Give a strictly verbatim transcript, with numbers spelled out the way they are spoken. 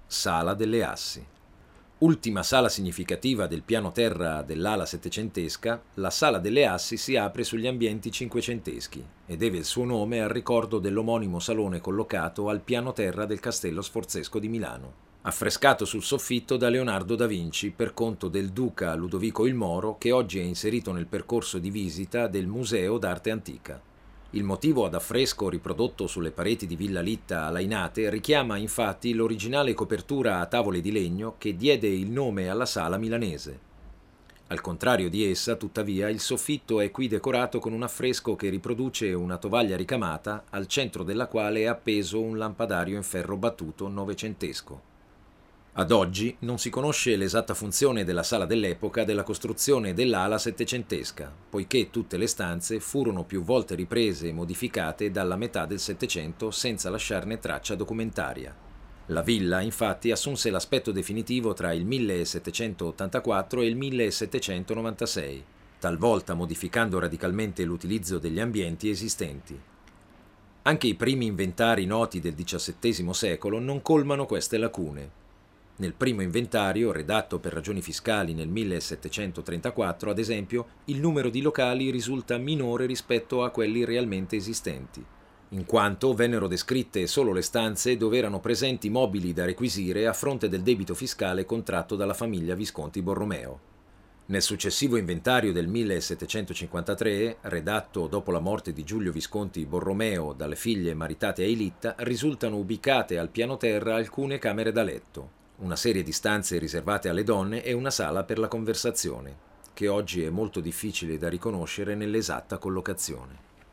Sala delle Assi. Ultima sala significativa del piano terra dell'ala settecentesca, la Sala delle Assi si apre sugli ambienti cinquecenteschi e deve il suo nome al ricordo dell'omonimo salone collocato al piano terra del Castello Sforzesco di Milano, affrescato sul soffitto da Leonardo da Vinci per conto del duca Ludovico il Moro, che oggi è inserito nel percorso di visita del Museo d'Arte Antica. Il motivo ad affresco riprodotto sulle pareti di Villa Litta a Lainate richiama infatti l'originale copertura a tavole di legno che diede il nome alla sala milanese. Al contrario di essa, tuttavia, il soffitto è qui decorato con un affresco che riproduce una tovaglia ricamata, al centro della quale è appeso un lampadario in ferro battuto novecentesco. Ad oggi non si conosce l'esatta funzione della sala dell'epoca della costruzione dell'ala settecentesca, poiché tutte le stanze furono più volte riprese e modificate dalla metà del Settecento senza lasciarne traccia documentaria. La villa, infatti, assunse l'aspetto definitivo tra il millesettecentottantaquattro e il millesettecentonovantasei, talvolta modificando radicalmente l'utilizzo degli ambienti esistenti. Anche i primi inventari noti del diciassettesimo secolo non colmano queste lacune. Nel primo inventario, redatto per ragioni fiscali nel millesettecentotrentaquattro, ad esempio, il numero di locali risulta minore rispetto a quelli realmente esistenti, in quanto vennero descritte solo le stanze dove erano presenti mobili da requisire a fronte del debito fiscale contratto dalla famiglia Visconti Borromeo. Nel successivo inventario del millesettecentocinquantatré, redatto dopo la morte di Giulio Visconti Borromeo dalle figlie maritate ai Litta, risultano ubicate al piano terra alcune camere da letto, una serie di stanze riservate alle donne e una sala per la conversazione, che oggi è molto difficile da riconoscere nell'esatta collocazione.